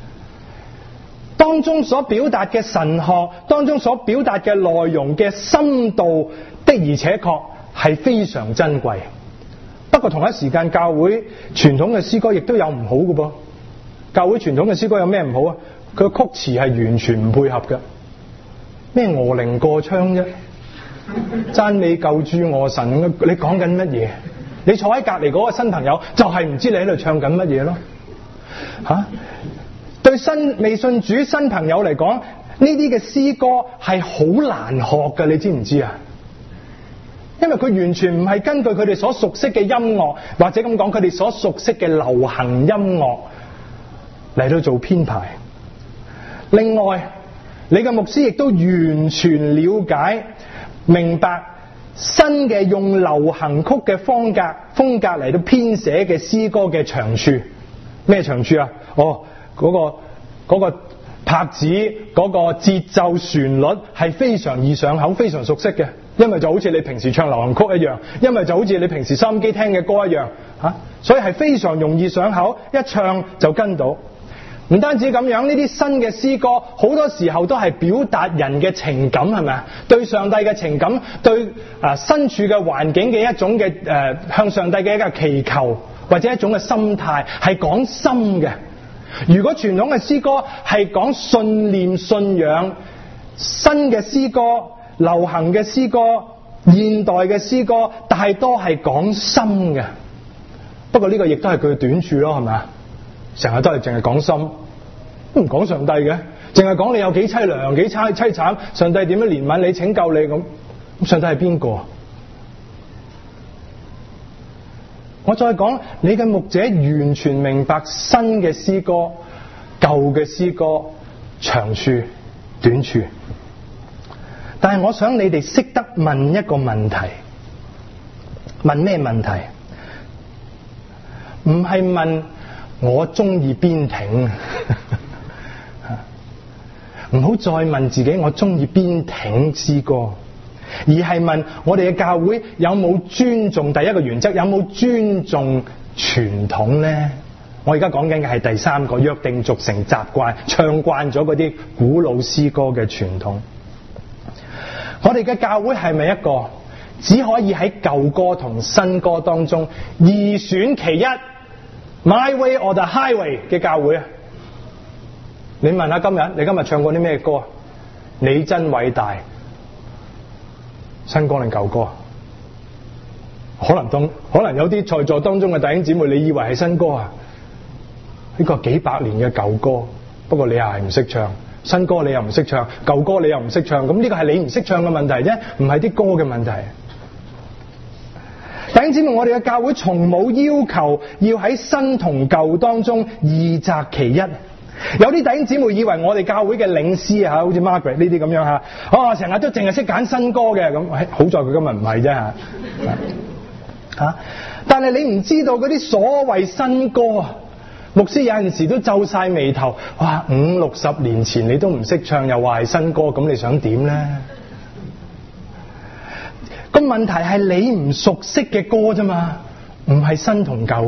當中所表達嘅神學，當中所表達嘅內容嘅深度的而且確係非常珍貴。不過同一時間，教會傳統嘅詩歌亦都有唔好嘅噃。教會傳統嘅詩歌有咩唔好啊？佢嘅曲詞係完全唔配合嘅。咩俄靈過窗啫？讚美救主我神，你講緊乜嘢？你坐喺隔籬嗰個新朋友就係唔知你喺度唱緊乜嘢咯？吓、啊，對新未信主新朋友嚟講，呢啲嘅詩歌係好難學㗎，你知唔知啊？因為佢完全唔係根據佢哋所熟悉嘅音樂，或者咁講，佢哋所熟悉嘅流行音樂嚟到做編排。另外，你嘅牧師亦都完全了解明白新嘅用流行曲嘅風格風格嚟到編寫嘅詩歌嘅長處。咩長處啊？哦，嗰個嗰個拍子，嗰個節奏旋律係非常易上口，非常熟悉嘅。因為就好似你平時唱流行曲一樣，因為就好似你平時收音機聽嘅歌一樣吓，所以係非常容易上口，一唱就跟到。唔單止咁樣，呢啲新嘅詩歌好多時候都係表達人嘅情感，係咪啊？對上帝嘅情感，對啊身處嘅環境嘅一種嘅誒、呃、向上帝嘅一個祈求，或者一種嘅心態，係講心嘅。如果傳統嘅詩歌係講信念、信仰，新嘅詩歌、流行嘅詩歌、現代嘅詩歌，大多係講心嘅。不過呢個亦都係佢嘅短處咯，係咪啊？成日都係淨係講心，都唔講上帝嘅，淨係講你有幾淒涼、幾淒淒慘，上帝點樣憐憫你、拯救你咁。咁上帝係邊個？ 我再講，你嘅牧者完全明白新嘅詩歌、舊嘅詩歌長處短處，但係我想你哋識得問一個問題。問咩問題？唔係問我中意邊挺，唔好再問自己我中意邊挺詩歌，而係問我哋嘅教會有冇尊重第一個原則，有冇尊重傳統呢？我而家講緊嘅係第三個，約定俗成習慣，唱慣咗嗰啲古老詩歌嘅傳統。我哋嘅教會係咪一個只可以喺舊歌同新歌當中二選其一 ，My Way or the Highway 嘅教會啊？你問下今日，你今日唱過啲咩歌？你真偉大，新歌定舊歌？可能當可能有啲在座當中嘅弟兄姊妹，你以為係新歌啊？呢個幾百年嘅舊歌，不過你又係唔識唱。新歌你又唔識唱，舊歌你又唔識唱，咁呢個係你唔識唱嘅問題啫，唔係啲歌嘅問題。弟兄姊妹，我哋嘅教會從冇要求要喺新同舊當中二擇其一。有啲弟兄姊妹以為我哋教會嘅領詩啊，好似 Margaret 呢啲咁樣吓，哦，成日都淨係識揀新歌嘅，咁好在佢今日唔係啫吓。吓，但係你唔知道嗰啲所謂新歌啊，牧師有陣時都皺晒眉頭，哇，五六十年前你都唔識唱，又話係新歌，咁你想點呢？個問題係你唔熟悉嘅歌啫嘛，唔係新同舊。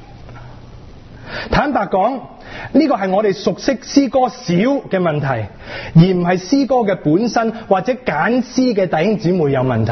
坦白講，呢個係我哋熟悉詩歌少嘅問題，而唔係詩歌嘅本身或者揀詩嘅弟兄姊妹有問題。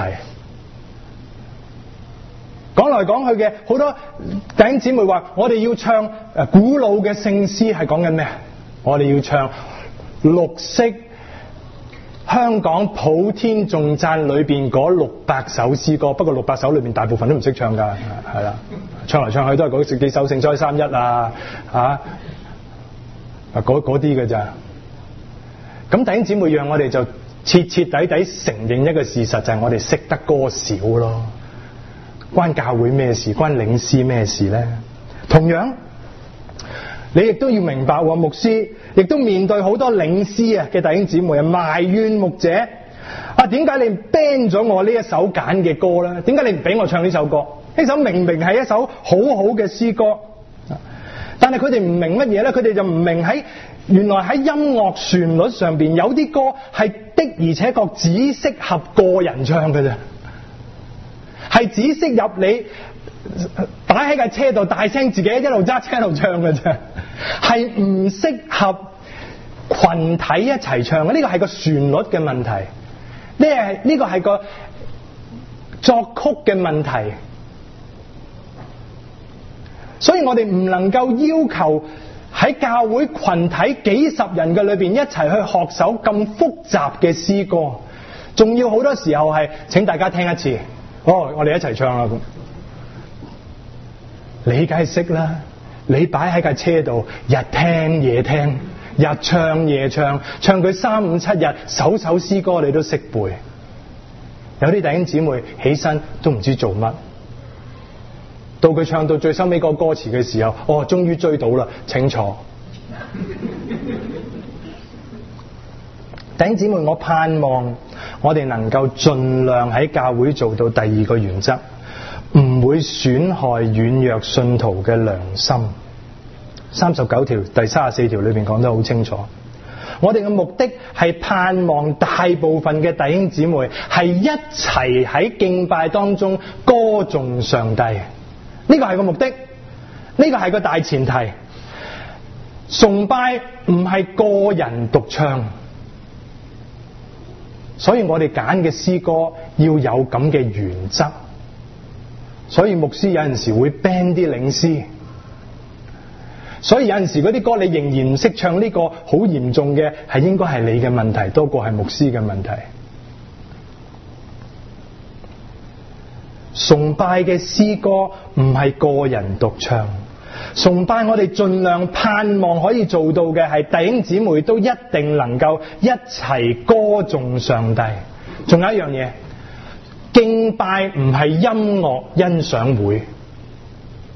講來講去嘅好多弟兄姊妹話，我哋要唱誒古老嘅聖詩，係講緊咩？我哋要唱綠色香港普天頌讚裏邊嗰六百首詩歌，不過六百首裏邊大部分都唔識唱噶，係啦，唱嚟唱去都係嗰幾首聖哉三一啊，啊，嗰嗰啲嘅咋？咁弟兄姊妹，讓我哋就徹徹底底承認一個事實，就係我哋識得歌少咯。關教會咩事？關領詩咩事呢？同樣，你亦都要明白，牧師亦都面對好多領詩啊嘅弟兄姊妹啊，埋怨牧者啊，點解你 ban 咗我呢一首揀嘅歌呢？點解你唔俾我唱呢首歌？呢首明明係一首好好嘅詩歌，但係佢哋唔明乜嘢呢？佢哋就唔明喺原來喺音樂旋律上邊有啲歌係的而且確只適合個人唱嘅啫。係只適入你擺喺架車度大聲自己一路揸車一路唱嘅啫，係唔適合群體一齊唱嘅。呢個係個旋律嘅問題，呢係呢個係個作曲嘅問題。所以我哋唔能夠要求喺教會群體幾十人嘅裏邊一齊去學首咁複雜嘅詩歌，仲要好多時候係請大家聽一次。哦，我哋一齊唱啦！咁你梗係識啦，你擺喺架車度，日聽夜聽，日唱夜唱，唱佢三五七日，首首詩歌你都識背。有啲弟兄姊妹起身都唔知做乜，到佢唱到最收尾個歌詞嘅時候，哦，終於追到啦，請坐。弟兄姊妹，我盼望我哋能夠盡量喺教會做到第二個原則，唔會損害軟弱信徒嘅良心。三十九條第三十四條裏邊講得好清楚，我哋嘅目的係盼望大部分嘅弟兄姊妹係一齊喺敬拜當中歌頌上帝，呢個係個目的，呢個係個大前提。崇拜唔係個人獨唱。所以我哋揀嘅詩歌要有咁嘅原則，所以牧師有陣時會 ban 啲領詩，所以有陣時嗰啲歌你仍然唔識唱，呢個好嚴重嘅係應該係你嘅問題多過係牧師嘅問題。崇拜嘅詩歌唔係個人獨唱，崇拜我哋盡量盼望可以做到嘅係弟兄姊妹都一定能夠一齊歌頌上帝。仲有一樣嘢，敬拜唔係音樂欣賞會，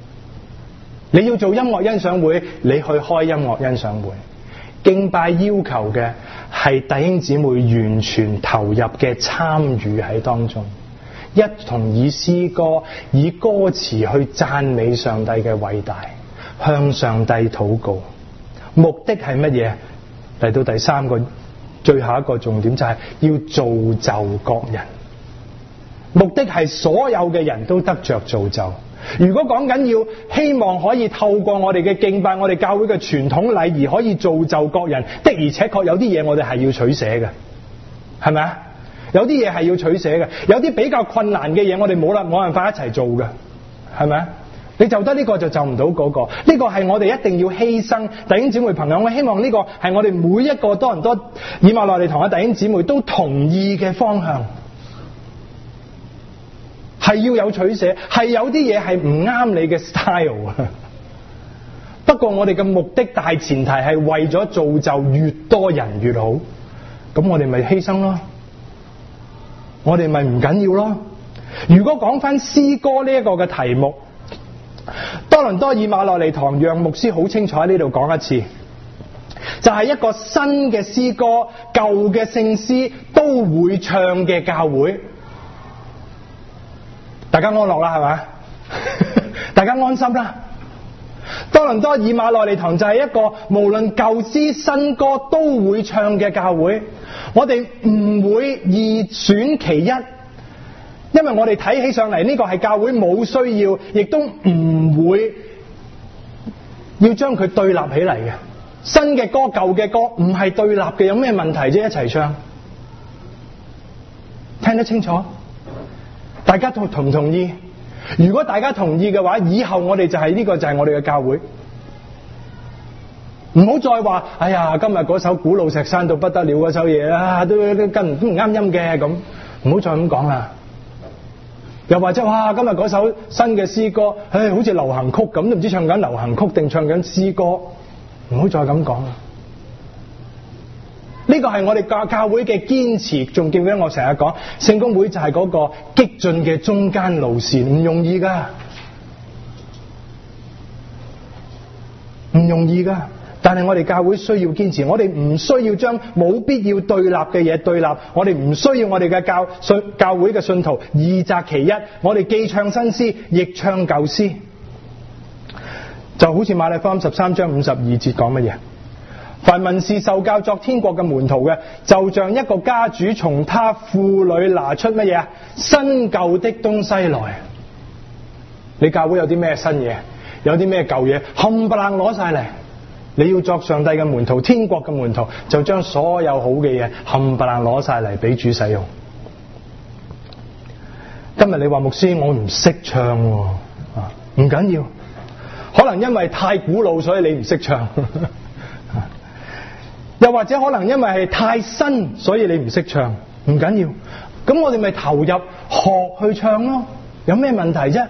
你要做音樂欣賞會，你去開音樂欣賞會。敬拜要求嘅係弟兄姊妹完全投入嘅參與喺當中，一同以詩歌、以歌詞去讚美上帝嘅偉大，向上帝禱告。目的係乜嘢？嚟到第三個最後一個重點，就係要造就各人。目的係所有嘅人都得着造就。如果講緊要希望可以透過我哋嘅敬拜，我哋教會嘅傳統禮儀可以造就各人，的而且確有啲嘢我哋係要取捨嘅，係咪啊？有啲嘢係要取捨嘅，有啲比較困難嘅嘢我哋冇啦冇辦法一齊做嘅，係咪啊？你就得呢個就就唔到嗰個，呢個係我哋一定要犧牲。弟兄姊妹朋友，我希望呢個係我哋每一個多倫多以馬內利堂嘅弟兄姊妹都同意嘅方向。係要有取捨，係有啲嘢係唔啱你嘅 style 啊。不過我哋嘅目的大前提係為咗造就越多人越好，咁我哋咪犧牲咯，我哋咪唔緊要咯。如果講翻詩歌呢一個嘅題目，多倫多以馬內利堂讓牧師好清楚喺呢度講一次，就係一個新嘅詩歌，舊嘅聖詩都會唱嘅教會。大家安樂啦，係咪？大家安心啦。多倫多以馬內利堂就係一個無論舊詩新歌都會唱嘅教會。我哋唔會二選其一，因為我哋睇起上嚟呢個係教會冇需要，亦都唔會要將佢對立起嚟嘅。新嘅歌舊嘅歌唔係對立嘅，有咩問題啫？一齊唱，聽得清楚？大家同同唔同意？如果大家同意嘅話，以後我哋就係呢個就係我哋嘅教會。唔好再話，哎呀，今日嗰首古老石山到不得了嗰首嘢啦，都都跟都唔啱音嘅咁，唔好再咁講啦。又或者哇，今日嗰首新嘅詩歌，唉，好似流行曲咁，都唔知唱緊流行曲定唱緊詩歌，唔好再咁講啦。呢個係我哋教教會嘅堅持，仲記唔記得我成日講聖公會就係嗰個激進嘅中間路線，唔容易噶，唔容易噶。但係我哋教會需要堅持，我哋唔需要將冇必要對立嘅嘢對立，我哋唔需要我哋嘅教信教會嘅信徒二擇其一，我哋既唱新詩，亦唱舊詩。就好似馬太福音十三章五十二節講乜嘢？凡文士受教作天國嘅門徒嘅，就像一個家主從他庫裏拿出乜嘢啊？新舊的東西來。你教會有啲咩新嘢？有啲咩舊嘢？冚唪唥攞晒嚟。你要作上帝嘅門徒，天國嘅門徒，就將所有好嘅嘢冚唪唥攞晒嚟俾主使用。今日你話牧師，我唔識唱喎，啊，唔緊要，可能因為太古老，所以你唔識唱。又或者可能因為係太新，所以你唔識唱，唔緊要。咁我哋咪投入學去唱咯，有咩問題啫？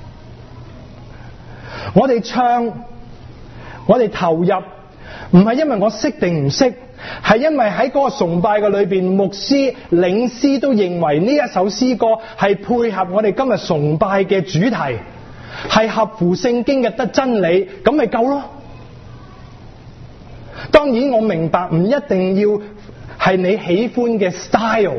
我哋唱，我哋投入，唔係因為我識定唔識，係因為喺嗰個崇拜嘅裏邊，牧師、領詩都認為呢一首詩歌係配合我哋今日崇拜嘅主題，係合乎聖經嘅得真理，咁咪夠咯。當然我明白唔一定要係你喜歡嘅 style。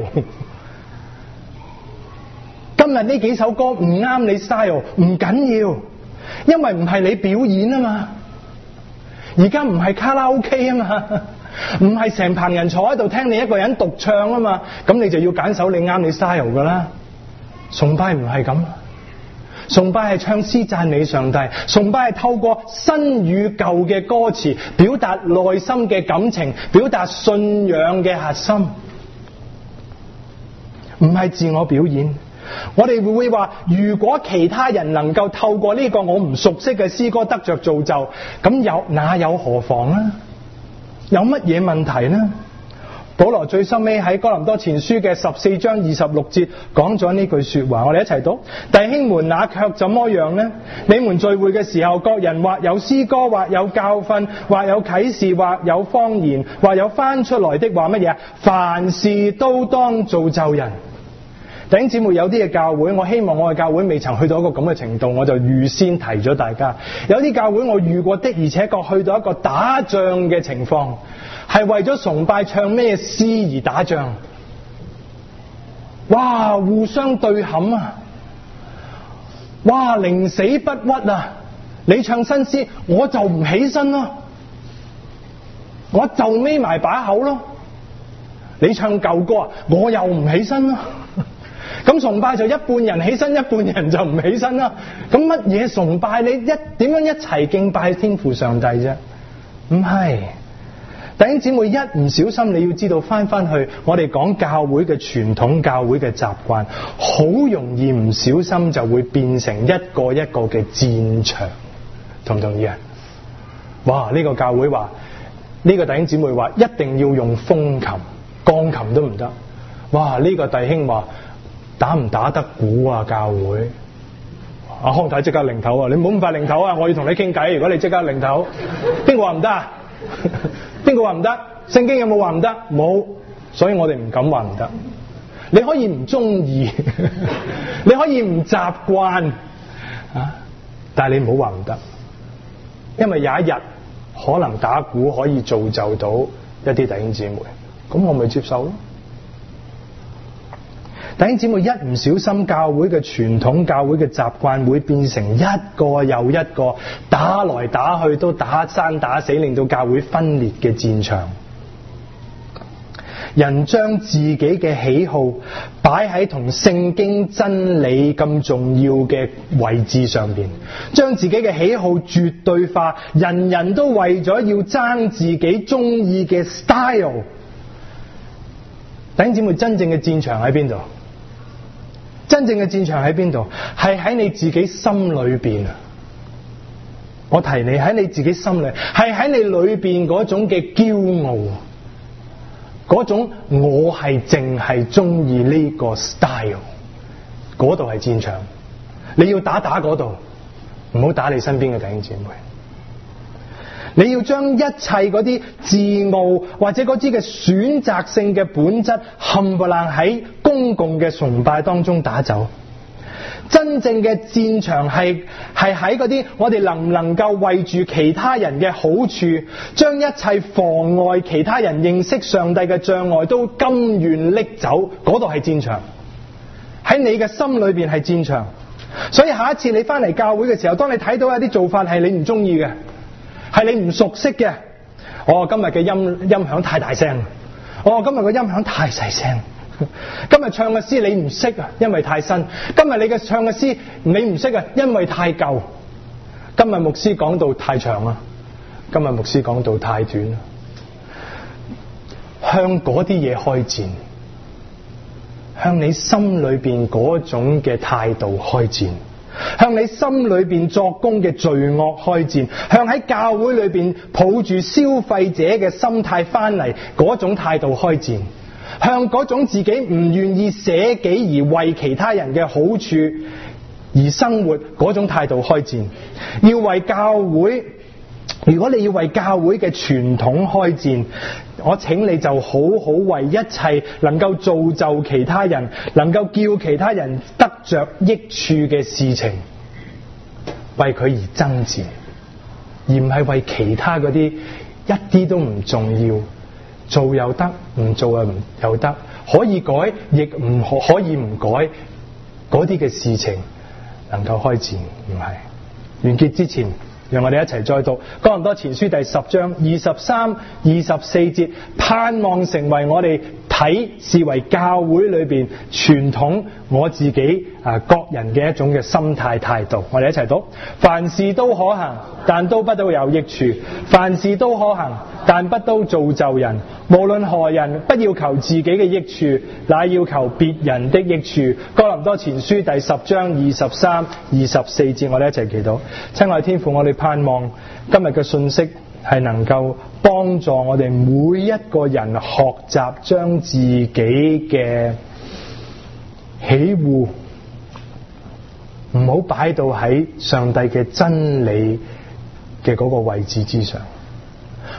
今日呢幾首歌唔啱你 style， 唔緊要，因為唔係你表演啊嘛。而家唔係卡拉 OK 啊嘛，唔係成棚人坐喺度聽你一個人獨唱啊嘛，咁你就要揀首你啱你 style 噶啦。崇拜唔係咁。崇拜係唱詩讚美上帝，崇拜係透過新與舊嘅歌詞表達內心嘅感情，表達信仰嘅核心，唔係自我表演。我哋會話，如果其他人能夠透過呢個我唔熟悉嘅詩歌得着造就，咁有那有何妨呢？有乜嘢問題呢？保羅最深尾喺哥林多前書嘅十四章二十六節講咗呢句說話，我哋一齊讀：弟兄們，那卻怎麼樣呢？你們聚會嘅時候，各人或有詩歌，或有教訓，或有啟示，或有方言，或有翻出來的話乜嘢？凡事都當造就人。 弟兄姊妹，有啲嘅教會，我希望我嘅教會未曾去到一個咁嘅程度，我就預先提咗大家。有啲教會我遇過的，而且確去到一個打仗嘅情況，係為咗崇拜唱咩詩而打仗。哇！互相對撼啊！哇！寧死不屈啊！你唱新詩，我就唔起身咯，我就眯埋把口咯。你唱舊歌啊，我又唔起身咯。咁崇拜就一半人起身，一半人就唔起身啦。咁乜嘢崇拜？你一點樣一齊敬拜天父上帝啫？唔係。弟兄姊妹，一唔小心，你要知道翻翻去我哋講教會嘅傳統、教會嘅習慣，好容易唔小心就會變成一個一個嘅戰場，同唔同意啊？哇！呢個教會話，呢個弟兄姊妹話，一定要用風琴、鋼琴都唔得。哇！呢個弟兄話，打唔打得鼓啊？教會阿康太即刻擰頭啊！你唔好咁快擰頭啊！我要同你傾偈。如果你即刻擰頭，邊個話唔得啊？邊個話唔得？聖經有冇話唔得？冇，所以我哋唔敢話唔得。你可以唔中意，你可以唔習慣啊，但係你唔好話唔得，因為有一日可能打鼓可以造就到一啲弟兄姊妹，咁我咪接受咯。弟兄姊妹，一唔小心，教會嘅傳統、教會嘅習慣會變成一個又一個打來打去都打生打死，令到教會分裂嘅戰場。人將自己嘅喜好擺喺同聖經真理咁重要嘅位置上邊，將自己嘅喜好絕對化，人人都為咗要爭自己中意嘅 style。弟兄姊妹，真正嘅戰場喺邊度？真正嘅戰場喺邊度？係喺你自己心裏邊啊！我提你喺你自己心裏，係喺你裏邊嗰種嘅驕傲，嗰種我係淨係中意呢個 style， 嗰度係戰場。你要打打嗰度，唔好打你身邊嘅弟兄姊妹。你要將一切嗰啲自傲或者嗰啲嘅選擇性嘅本質冚唪唥喺公共嘅崇拜當中打走。真正嘅戰場係係喺嗰啲我哋能唔能夠為住其他人嘅好處，將一切妨礙其他人認識上帝嘅障礙都甘願拎走，嗰度係戰場。喺你嘅心裏邊係戰場。所以下一次你翻嚟教會嘅時候，當你睇到一啲做法係你唔中意嘅，係你唔熟悉嘅，哦，今日嘅音音響太大聲，哦，今日嘅音響太細聲，今日唱嘅詩你唔識啊，因為太新，今日你嘅唱嘅詩你唔識啊，因為太舊，今日牧師講道太長啊，今日牧師講道太短啊，向嗰啲嘢開戰，向你心裏邊嗰種嘅態度開戰，向你心裏邊作工嘅罪惡開戰，向喺教會裏邊抱住消費者嘅心態翻嚟嗰種態度開戰，向嗰種自己唔願意捨己而為其他人嘅好處而生活嗰種態度開戰。要為教會，如果你要為教會嘅傳統開戰，我請你就好好為一切能夠造就其他人，能夠叫其他人得着益處嘅事情，為佢而爭戰，而唔係為其他嗰啲一啲都唔重要，做又得，唔做又唔又得，可以改亦唔可以唔改嗰啲嘅事情能夠開戰。唔係。完結之前，讓我哋一齊再讀哥林多前書第十章二十三、二十四節，盼望成為我哋睇視為教會裏邊傳統我自己啊各人嘅一種嘅心態態度。我哋一齊讀：凡事都可行，但都不都有益處；凡事都可行，但不都造就人。無論何人，不要求自己嘅益處，乃要求別人的益處。哥林多前書第十章二十三、二十四節，我哋一齊祈禱。親愛天父，我哋盼望今日嘅信息係能夠幫助我哋每一個人學習將自己嘅喜惡唔好擺到喺上帝嘅真理嘅嗰個位置之上。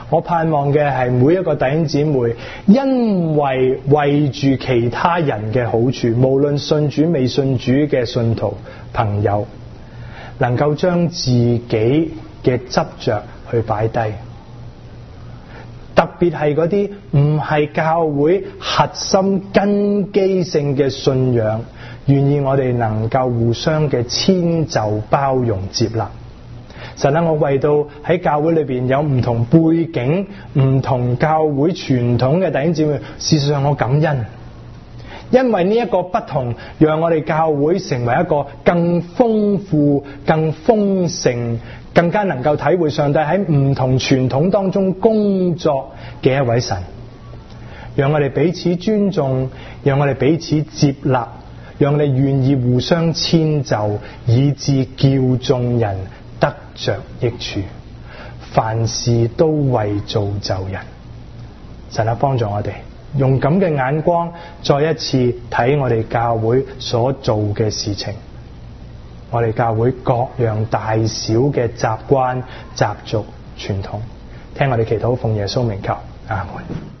我盼望嘅係每一個弟兄姊妹，因為為住其他人嘅好處，無論信主未信主嘅信徒朋友，能夠將自己嘅執着去擺低。特別係嗰啲唔係教會核心根基性嘅信仰，願意我哋能夠互相嘅遷就、包容、接納。神啊，我為到喺教會裏邊有唔同背景、唔同教會傳統嘅弟兄姊妹，事實上我感恩，因為呢一個不同，讓我哋教會成為一個更豐富、更豐盛、更加能夠體會上帝喺唔同傳統當中工作嘅一位神。讓我哋彼此尊重，讓我哋彼此接納，讓我哋願意互相遷就，以致叫眾人得着益處，凡事都為造就人。神啊，幫助我哋用咁嘅眼光再一次睇我哋教會所做嘅事情，我哋教會各樣大小嘅習慣、習俗、傳統。聽我哋祈禱，奉耶穌名求，阿門。